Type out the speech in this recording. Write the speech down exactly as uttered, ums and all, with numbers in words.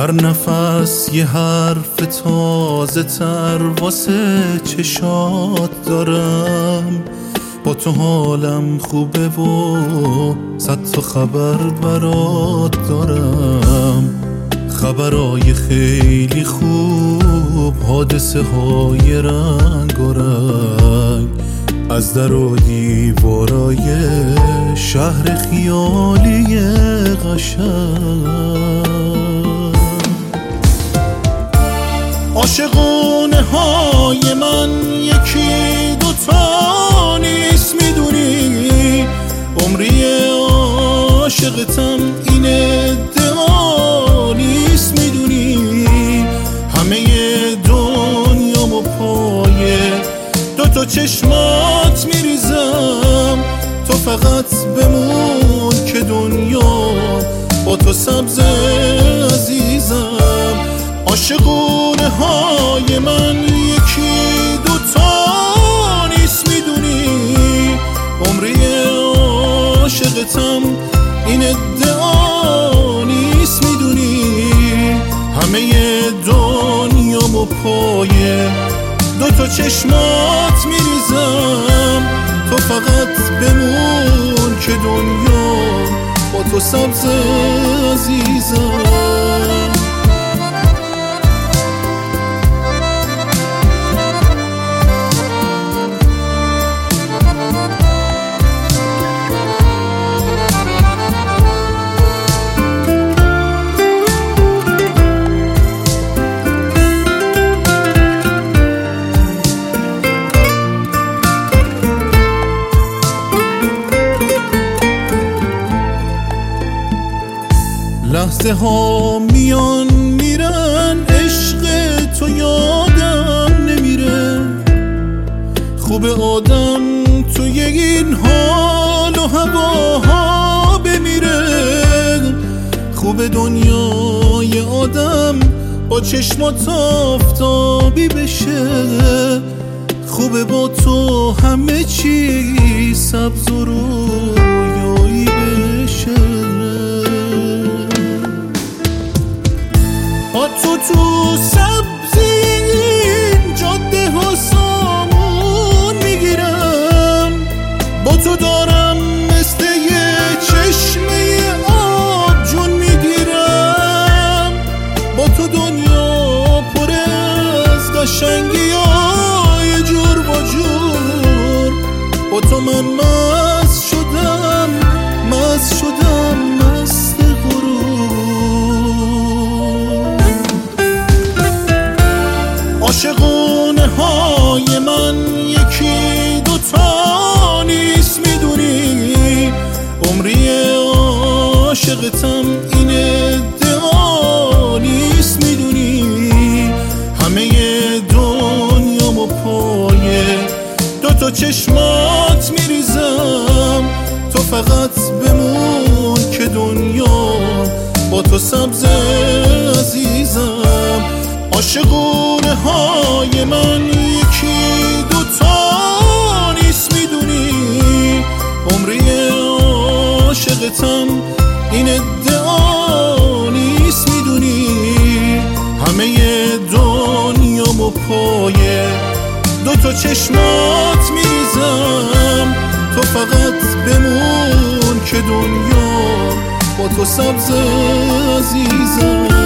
هر نفس یه حرف تازه تر واسه چشات دارم. با تو حالم خوبه و صد تا خبر برات دارم. خبرای خیلی خوب، حادثه های رنگ و رنگ، از در و دیوارای شهر خیالی قشنگ. عاشقونه های من یکی دوتا نیست، میدونی عمری عاشقتم این ادعا نیست، میدونی همه دنیامو پای دوتا چشمات میریزم. تو فقط بمون که دنیا با تو سبز عزیزم. عاشقونه های من یکی دوتا نیست، میدونی عمری عاشقتم این ادعا نیست، میدونی همه دنیامو پای دوتا چشمات میریزم. تو فقط بمون که دنیا با تو سبز عزیزم. لحظه ها میان میرن، عشق تو یادم نمیره. خوب آدم توی این حال و هواها بمیره. خوب دنیای آدم با چشمات آفتابی بشه. خوبه با تو همه چی سبز و رویایی بشه. با تو تو سبزی این جاده ها سامون میگیرم. با تو دارم مثل یه چشمه آب جون میگیرم. با تو دنیا پر از قشنگی های جور و جور. با تو من مست شدم مست شدم مست عاشقونه های من یکی دوتا نیست، میدونی عمری عاشقتم این ادعا نیست، میدونی همه دنیامو پای دوتا چشمات میریزم. تو فقط بمون که دنیا با تو سبز عزیزم. عاشقونه های من یکی دوتا نیست، میدونی عمری عاشقتم این ادعا نیست، میدونی همه دنیامو پای دوتا چشمات میریزم. تو فقط بمون که دنیا با تو سبز عزیزم.